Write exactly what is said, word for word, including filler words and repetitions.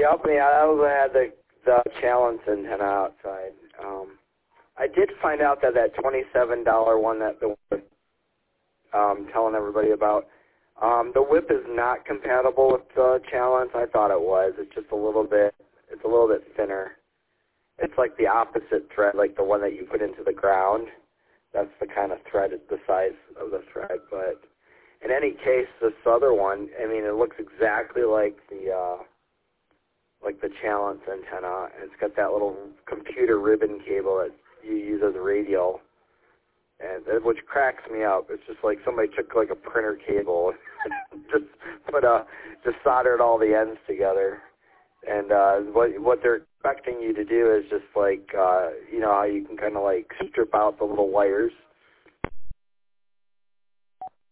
Yep, yeah, I was had the the Challenge antenna outside. Um, I did find out that that twenty-seven dollar one that the um telling everybody about, um, the whip is not compatible with the Challenge. I thought it was. It's just a little bit. It's a little bit thinner. It's like the opposite thread, like the one that you put into the ground. That's the kind of thread, the size of the thread. But in any case, this other one, I mean, it looks exactly like the uh, like the Challenge antenna, and it's got that little computer ribbon cable that you use as a radio, and which cracks me up. It's just like somebody took like a printer cable, just put a just soldered all the ends together. And uh, what what they're expecting you to do is just like, uh, you know, how you can kind of like strip out the little wires